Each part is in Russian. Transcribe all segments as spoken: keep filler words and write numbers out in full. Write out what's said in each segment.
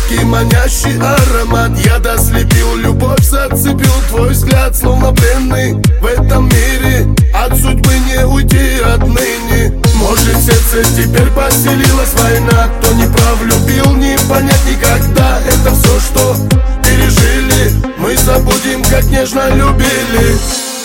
сладкий манящий аромат. Я дослепил, любовь зацепил, твой взгляд словно пленный в этом мире. От судьбы не уйти отныне. Может, в сердце теперь поселилась война. Кто не прав, любил, не понять никогда. Это все, что пережили, мы забудем, как нежно любили.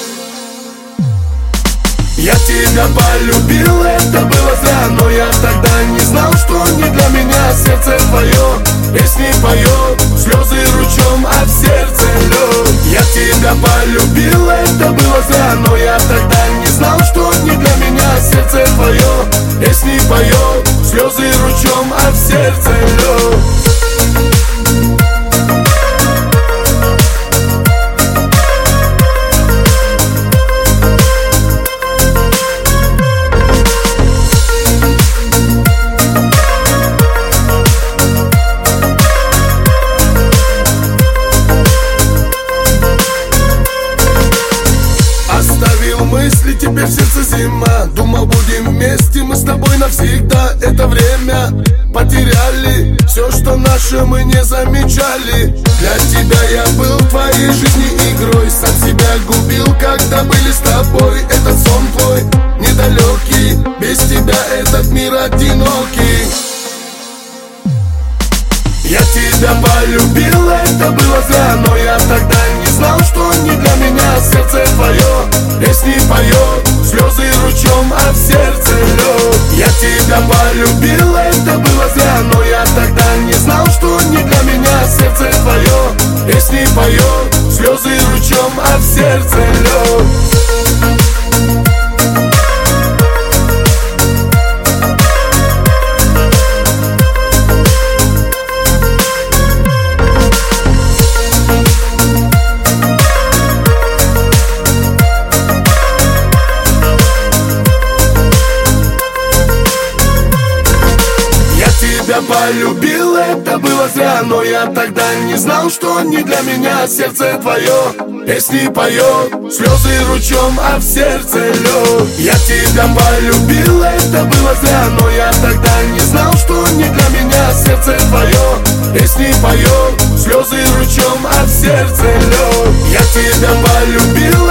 Я тебя полюбил, это было зря, но я тогда не знал, что не для меня сердце твое. Песни поет, слезы ручьем, а в сердце лед. Я тебя полюбил, это было зря, но я тогда не знал, что не для меня сердце твое. Песни поет, слезы ручьем, а в сердце лед. Мысли, теперь в сердце зима. Думал, будем вместе, мы с тобой навсегда. Это время потеряли, все, что наше, мы не замечали. Для тебя я был в твоей жизни игрой, сам себя губил, когда были с тобой. Этот сон твой недалекий, без тебя этот мир одинокий. Я тебя полюбил, это было зря, но я тогда не знал, что не для меня сердце твое. Песни поет, слезы ручьем, а в сердце лед. Я тебя полюбил, это было зря, но я тогда не знал, что не для меня сердце твое. Песни поет, слезы ручьем, а в сердце лед. Я полюбил, это было зря, но я тогда не знал, что не для меня сердце твое. Песни поет, слезы ручьем, а в сердце лед. Я тебя полюбил, это было зря, но я тогда не знал, что не для меня сердце твое. Песни поет, слезы ручьем, а в сердце лед. Я тебя полюбил,